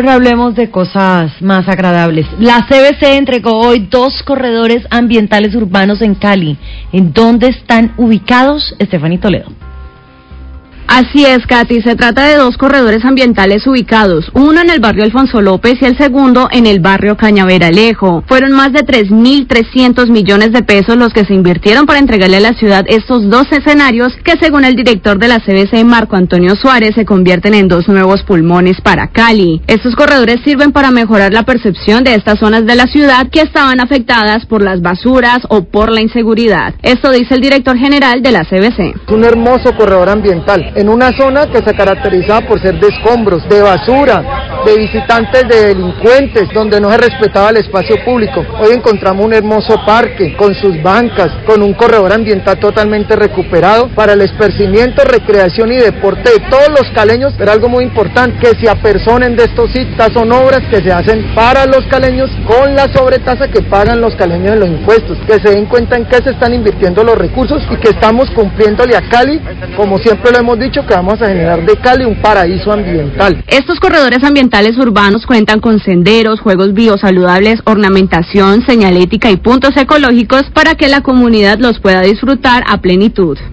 Ahora hablemos de cosas más agradables. La CBC entregó hoy 2 corredores ambientales urbanos en Cali. ¿En dónde están ubicados? Estefanía Toledo. Así es, Katy, se trata de 2 corredores ambientales ubicados, uno en el barrio Alfonso López y el segundo en el barrio Cañaveralejo. Fueron más de 3.300 millones de pesos los que se invirtieron para entregarle a la ciudad estos 2 escenarios que, según el director de la CBC, Marco Antonio Suárez, se convierten en 2 nuevos pulmones para Cali. Estos corredores sirven para mejorar la percepción de estas zonas de la ciudad que estaban afectadas por las basuras o por la inseguridad. Esto dice el director general de la CBC. Es un hermoso corredor ambiental en una zona que se caracterizaba por ser de escombros, de basura, de visitantes, de delincuentes, donde no se respetaba el espacio público. Hoy encontramos un hermoso parque con sus bancas, con un corredor ambiental totalmente recuperado para el esparcimiento, recreación y deporte de todos los caleños. Pero algo muy importante, que se apersonen de estos sitios. Estas son obras que se hacen para los caleños con la sobretasa que pagan los caleños en los impuestos, que se den cuenta en qué se están invirtiendo los recursos y que estamos cumpliéndole a Cali, como siempre lo hemos dicho, que vamos a generar de Cali un paraíso ambiental. Estos corredores ambientales urbanos cuentan con senderos, juegos biosaludables, ornamentación, señalética y puntos ecológicos para que la comunidad los pueda disfrutar a plenitud.